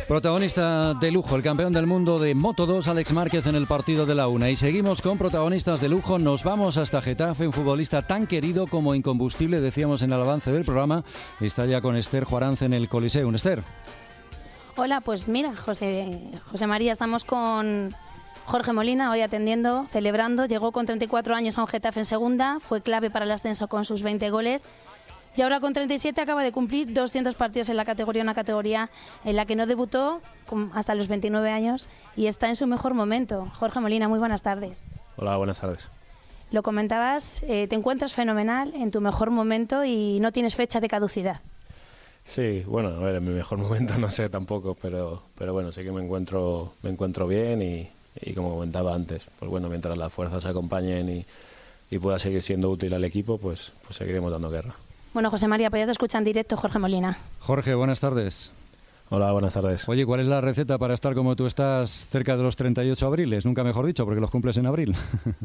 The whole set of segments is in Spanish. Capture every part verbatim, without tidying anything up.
Protagonista de lujo, el campeón del mundo de Moto dos, Alex Márquez, en el partido de la una. Y seguimos con protagonistas de lujo. Nos vamos hasta Getafe, un futbolista tan querido como incombustible, decíamos en el avance del programa. Está ya con Esther Juarance en el Coliseum. Esther. Hola, pues mira, José, José María, estamos con Jorge Molina, hoy atendiendo, celebrando. Llegó con treinta y cuatro años a un Getafe en segunda, fue clave para el ascenso con sus veinte goles. Y ahora con treinta y siete acaba de cumplir doscientos partidos en la categoría, una categoría en la que no debutó hasta los veintinueve años y está en su mejor momento. Jorge Molina, muy buenas tardes. Hola, buenas tardes. Lo comentabas, eh, te encuentras fenomenal, en tu mejor momento y no tienes fecha de caducidad. Sí, bueno, a ver, en mi mejor momento no sé tampoco, pero, pero bueno, sí que me encuentro, me encuentro bien y, y como comentaba antes, pues bueno, mientras las fuerzas acompañen y, y pueda seguir siendo útil al equipo, pues, pues seguiremos dando guerra. Bueno, José María, pues ya te escucha en directo Jorge Molina. Jorge, buenas tardes. Hola, buenas tardes. Oye, ¿cuál es la receta para estar como tú estás cerca de los treinta y ocho abriles? Nunca mejor dicho, porque los cumples en abril.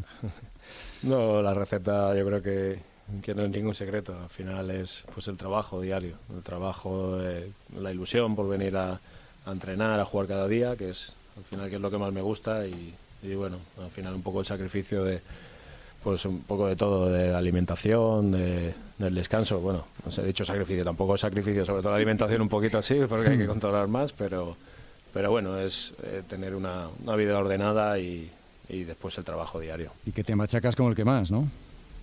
No, la receta yo creo que, que no es ningún secreto. Al final es pues el trabajo diario, el trabajo, eh, la ilusión por venir a, a entrenar, a jugar cada día, que es al final que es lo que más me gusta y, y bueno, al final un poco el sacrificio de pues un poco de todo, de la alimentación, de, del descanso. Bueno, no sé, he dicho sacrificio, tampoco es sacrificio, sobre todo la alimentación un poquito así, porque hay que controlar más, pero, pero bueno, es eh, tener una, una vida ordenada y, y después el trabajo diario. Y que te machacas como el que más, ¿no?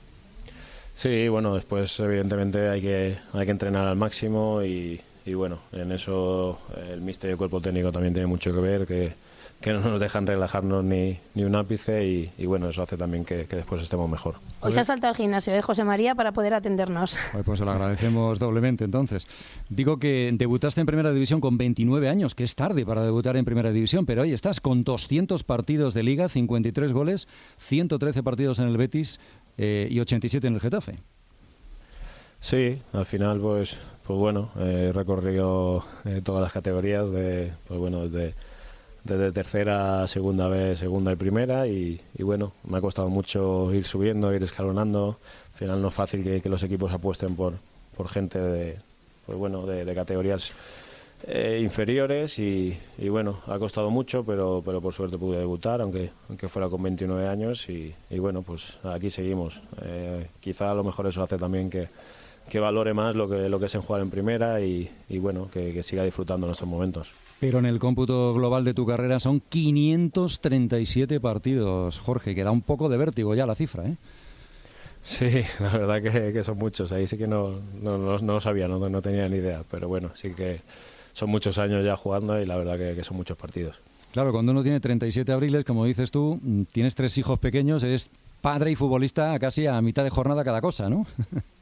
Sí, bueno, después evidentemente hay que, hay que entrenar al máximo y, y bueno, en eso el míster y el cuerpo técnico también tiene mucho que ver, que que no nos dejan relajarnos ni, ni un ápice y, y bueno, eso hace también que, que después estemos mejor. Hoy se ha saltado al gimnasio de José María para poder atendernos. Pues se lo agradecemos doblemente entonces. Digo que debutaste en Primera División con veintinueve años, que es tarde para debutar en Primera División, pero hoy estás con doscientos partidos de Liga, cincuenta y tres goles, ciento trece partidos en el Betis eh, y ochenta y siete en el Getafe. Sí, al final pues, pues bueno, he recorrido eh, todas las categorías, de, pues bueno, desde... desde tercera, segunda vez, segunda y primera y, y bueno, me ha costado mucho ir subiendo, ir escalonando. Al final no es fácil que, que los equipos apuesten por, por gente de, pues bueno, de, de categorías eh, inferiores y, y bueno, ha costado mucho, pero, pero por suerte pude debutar, aunque, aunque fuera con veintinueve años y, y bueno, pues aquí seguimos. Eh, quizá a lo mejor eso hace también que, que valore más lo que, lo que es en jugar en primera y, y bueno, que, que siga disfrutando en estos momentos. Pero en el cómputo global de tu carrera son quinientos treinta y siete partidos, Jorge, que da un poco de vértigo ya la cifra, ¿eh? Sí, la verdad que, que son muchos, ahí sí que no, no, no, no lo sabía, no, no tenía ni idea, pero bueno, sí que son muchos años ya jugando y la verdad que, que son muchos partidos. Claro, cuando uno tiene treinta y siete abriles, como dices tú, tienes tres hijos pequeños, eres padre y futbolista casi a mitad de jornada cada cosa, ¿no?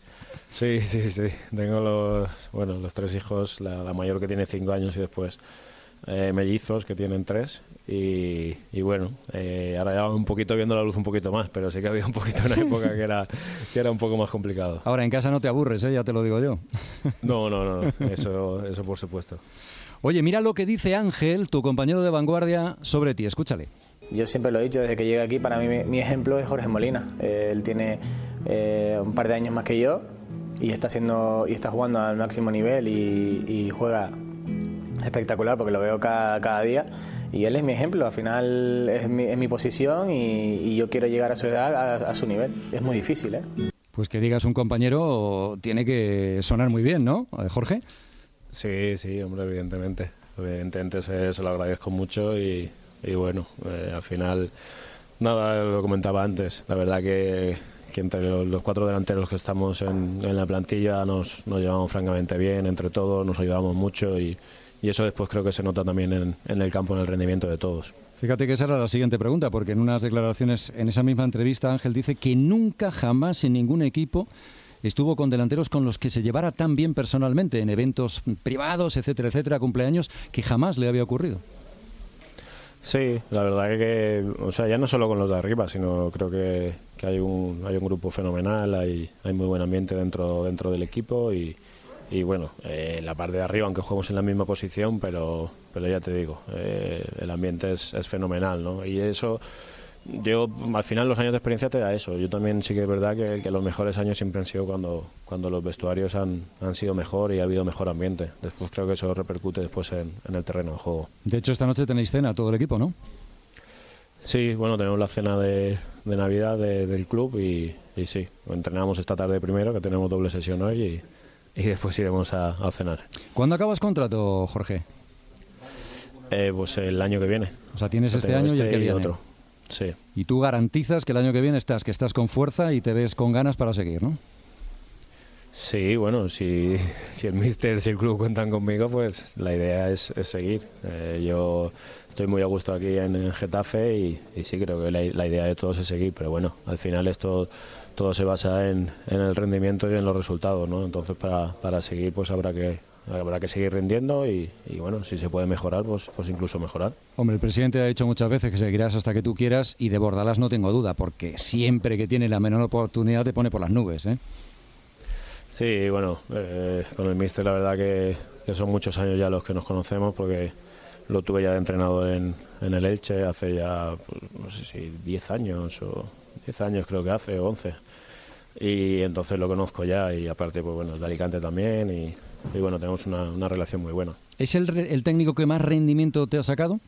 Sí, sí, sí, tengo los, bueno, los tres hijos, la, la mayor que tiene cinco años y después Eh, mellizos que tienen tres y, y bueno, eh, ahora ya un poquito viendo la luz un poquito más, pero sí que había un poquito una época que era, que era un poco más complicado. Ahora en casa no te aburres, ¿eh? Ya te lo digo yo. No, no, no, eso, eso por supuesto. Oye, mira lo que dice Ángel, tu compañero de vanguardia, sobre ti, escúchale. Yo siempre lo he dicho, desde que llegué aquí, para mí mi, mi ejemplo es Jorge Molina. Eh, él tiene eh, un par de años más que yo y está, haciendo, y está jugando al máximo nivel y, y juega espectacular porque lo veo cada, cada día y él es mi ejemplo, al final es mi, es mi posición y, y yo quiero llegar a su edad, a, a su nivel. Es muy difícil, ¿eh? Pues que digas un compañero tiene que sonar muy bien, ¿no, Jorge? Sí, sí, hombre, evidentemente. Evidentemente se, se lo agradezco mucho y, y bueno, eh, al final, nada, lo comentaba antes, la verdad que, que entre los, los cuatro delanteros que estamos en, en la plantilla nos, nos llevamos francamente bien, entre todos nos ayudamos mucho y Y eso después creo que se nota también en, en el campo, en el rendimiento de todos. Fíjate que esa era la siguiente pregunta, porque en unas declaraciones, en esa misma entrevista, Ángel dice que nunca, jamás en ningún equipo estuvo con delanteros con los que se llevara tan bien personalmente, en eventos privados, etcétera, etcétera, cumpleaños, que jamás le había ocurrido. Sí, la verdad que, que o sea, ya no solo con los de arriba, sino creo que, que hay un hay un grupo fenomenal, hay, hay muy buen ambiente dentro, dentro del equipo y Y bueno, eh, en la parte de arriba, aunque juguemos en la misma posición, pero, pero ya te digo, eh, el ambiente es, es fenomenal, ¿no? Y eso yo, al final los años de experiencia te da eso. Yo también sí que es verdad que, que los mejores años siempre han sido cuando, cuando los vestuarios han, han sido mejor y ha habido mejor ambiente. Después creo que eso repercute después en, en el terreno de juego. De hecho, esta noche tenéis cena todo el equipo, ¿no? Sí, bueno, tenemos la cena de, de Navidad de, del club y, y sí, entrenamos esta tarde primero, que tenemos doble sesión hoy, y, y después iremos a, a cenar. ¿Cuándo acabas contrato, Jorge? Eh, pues el año que viene. O sea, tienes este año este y el que viene. Otro. Sí. Y tú garantizas que el año que viene estás, que estás con fuerza y te ves con ganas para seguir, ¿no? Sí, bueno, si, si el míster, si el club cuentan conmigo, pues la idea es, es seguir. Eh, yo estoy muy a gusto aquí en, en Getafe y, y sí creo que la, la idea de todos es seguir, pero bueno, al final esto todo se basa en, en el rendimiento y en los resultados, ¿no? Entonces para, para seguir pues habrá que habrá que seguir rindiendo y, y bueno, si se puede mejorar, pues, pues incluso mejorar. Hombre, el presidente ha dicho muchas veces que seguirás hasta que tú quieras y de Bordalás no tengo duda, porque siempre que tiene la menor oportunidad te pone por las nubes, ¿eh? Sí, bueno, eh, con el míster la verdad que, que son muchos años ya los que nos conocemos, porque lo tuve ya de entrenador en, en el Elche hace ya, pues, no sé si diez años o diez años creo que hace, o once. Y entonces lo conozco ya y aparte, pues bueno, el de Alicante también y, y bueno, tenemos una, una relación muy buena. ¿Es el, re- el técnico que más rendimiento te ha sacado?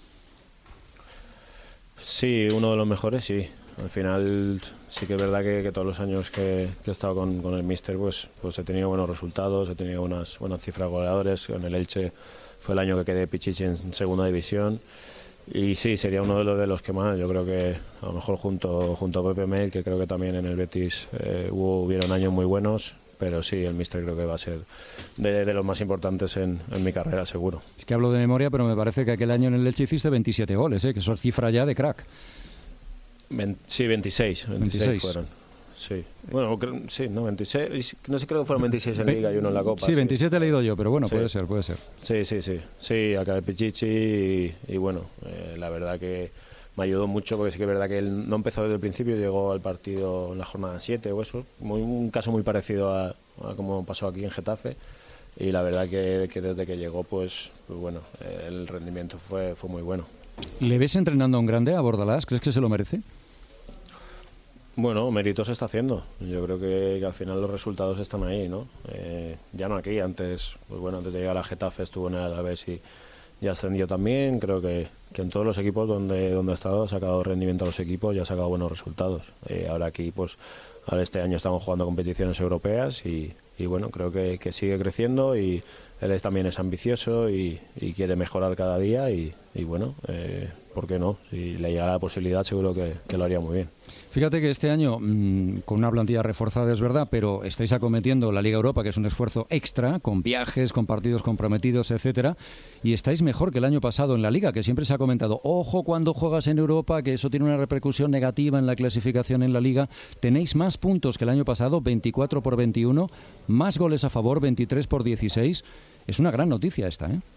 Sí, uno de los mejores, sí. Al final sí que es verdad que, que todos los años que, que he estado con, con el míster pues, pues he tenido buenos resultados, he tenido unas buenas cifras goleadores. En el Elche fue el año que quedé Pichichi en segunda división y sí, sería uno de los, de los que más. Yo creo que a lo mejor junto, junto a Pepe Mel, que creo que también en el Betis eh, hubo, hubieron años muy buenos, pero sí, el míster creo que va a ser de, de los más importantes en, en mi carrera, seguro. Es que hablo de memoria, pero me parece que aquel año en el Elche hiciste veintisiete goles, ¿eh? Que eso es cifra ya de crack. Ven, sí, veintiséis, veintiséis, veintiséis fueron. Sí. Bueno, creo, sí, no, veintiséis, no sé, creo que fueron veintiséis en Liga y uno en la Copa. Sí, veintisiete sí. He leído yo, pero bueno, sí. puede ser, puede ser. Sí, sí, sí. Sí, acabé Pichichi y, y bueno, eh, la verdad que me ayudó mucho porque sí que es verdad que él no empezó desde el principio, llegó al partido en la jornada siete o eso, muy, un caso muy parecido a, a como pasó aquí en Getafe. Y la verdad que, que desde que llegó, pues, pues bueno, eh, el rendimiento fue, fue muy bueno. ¿Le ves entrenando a un grande, a Bordalás? ¿Crees que se lo merece? Bueno, mérito se está haciendo. Yo creo que, que al final los resultados están ahí, ¿no? Eh, ya no aquí, antes, pues bueno, antes de llegar a Getafe estuvo en el Alavés y ya ascendió también. Creo que, que en todos los equipos donde, donde ha estado ha sacado rendimiento a los equipos y ha sacado buenos resultados. Eh, ahora aquí, pues, ahora este año estamos jugando competiciones europeas y, y bueno, creo que, que sigue creciendo y él es, también es ambicioso y, y quiere mejorar cada día y, y bueno, eh, ¿por qué no? Si le llegara la posibilidad seguro que, que lo haría muy bien. Fíjate que este año, mmm, con una plantilla reforzada es verdad, pero estáis acometiendo la Liga Europa, que es un esfuerzo extra, con viajes, con partidos comprometidos, etcétera, y estáis mejor que el año pasado en la Liga, que siempre se ha comentado, ojo cuando juegas en Europa, que eso tiene una repercusión negativa en la clasificación en la Liga. Tenéis más puntos que el año pasado, veinticuatro por veintiuno, más goles a favor, veintitrés por dieciséis. Es una gran noticia esta, ¿eh?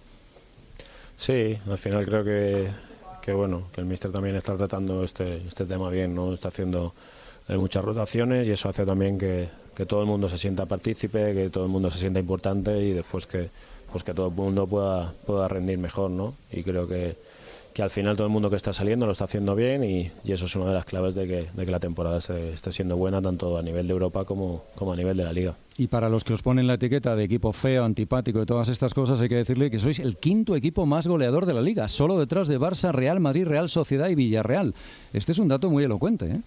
Sí, al final creo que, que bueno, que el míster también está tratando este, este tema bien, ¿no? Está haciendo eh, muchas rotaciones y eso hace también que, que todo el mundo se sienta partícipe, que todo el mundo se sienta importante y después que, pues que todo el mundo pueda, pueda rendir mejor, ¿no? Y creo que, que al final todo el mundo que está saliendo lo está haciendo bien y, y eso es una de las claves de que, de que la temporada esté, esté siendo buena tanto a nivel de Europa como, como a nivel de la Liga. Y para los que os ponen la etiqueta de equipo feo, antipático y todas estas cosas, hay que decirle que sois el quinto equipo más goleador de la Liga, solo detrás de Barça, Real Madrid, Real Sociedad y Villarreal. Este es un dato muy elocuente, ¿eh?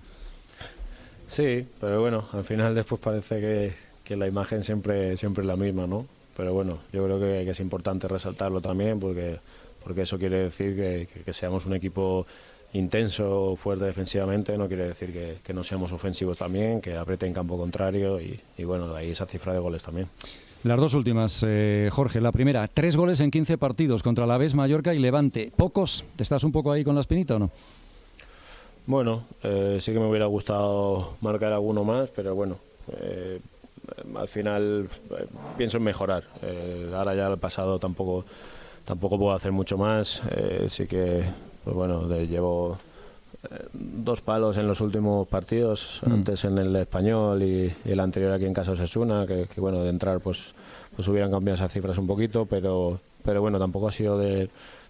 Sí, pero bueno, al final después parece que, que la imagen siempre, siempre es la misma, ¿no? Pero bueno, yo creo que, que es importante resaltarlo también porque, porque eso quiere decir que, que, que seamos un equipo intenso, fuerte defensivamente, no quiere decir que, que no seamos ofensivos también, que apriete en campo contrario y, y bueno, de ahí esa cifra de goles también. Las dos últimas, eh, Jorge. La primera, tres goles en quince partidos contra Alavés, Mallorca y Levante. ¿Pocos? ¿Te estás un poco ahí con la espinita o no? Bueno, eh, sí que me hubiera gustado marcar alguno más, pero bueno, eh, al final eh, pienso en mejorar. Eh, ahora ya el pasado tampoco, tampoco puedo hacer mucho más, eh, sí que... Pues bueno, de, llevo eh, dos palos en los últimos partidos, mm. antes en el Español y, y el anterior aquí en Casa Osasuna, que, que bueno, de entrar pues pues hubieran cambiado esas cifras un poquito, pero pero bueno, tampoco ha sido de,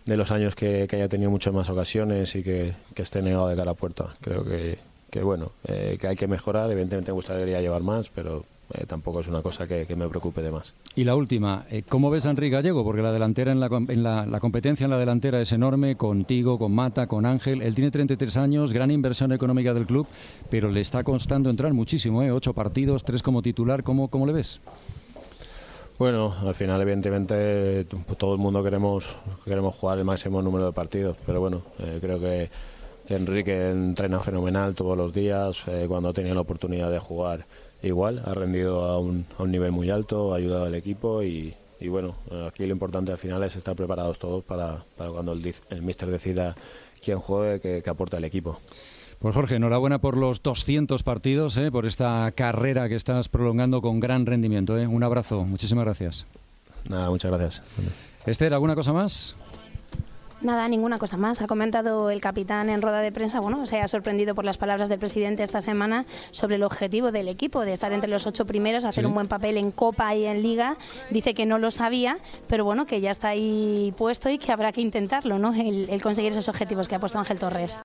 de los años que, que haya tenido muchas más ocasiones y que, que esté negado de cara a puerta. Creo que, que bueno, eh, que hay que mejorar. Evidentemente me gustaría llevar más, pero eh, tampoco es una cosa que, que me preocupe de más. Y la última, eh, ¿cómo ves a Enrique Gallego? Porque la delantera en, la, en la, la competencia en la delantera es enorme, contigo, con Mata, con Ángel. Él tiene treinta y tres años, gran inversión económica del club, pero le está costando entrar muchísimo, ¿eh? Ocho partidos, tres como titular. ¿Cómo, cómo le ves? Bueno, al final evidentemente todo el mundo queremos queremos jugar el máximo número de partidos, pero bueno, eh, creo que, que Enrique entrena fenomenal todos los días, eh, cuando ha tenido la oportunidad de jugar igual, ha rendido a un, a un nivel muy alto, ha ayudado al equipo y, y bueno, aquí lo importante al final es estar preparados todos para, para cuando el, el míster decida quién juegue, que, que aporte al equipo. Pues Jorge, enhorabuena por los doscientos partidos, ¿eh? Por esta carrera que estás prolongando con gran rendimiento, ¿eh? Un abrazo, muchísimas gracias. Nada, muchas gracias. Esther, ¿alguna cosa más? Nada, ninguna cosa más. Ha comentado el capitán en rueda de prensa, bueno, se ha sorprendido por las palabras del presidente esta semana sobre el objetivo del equipo, de estar entre los ocho primeros, hacer sí. un buen papel en Copa y en Liga. Dice que no lo sabía, pero bueno, que ya está ahí puesto y que habrá que intentarlo, ¿no? El, el conseguir esos objetivos que ha puesto Ángel Torres.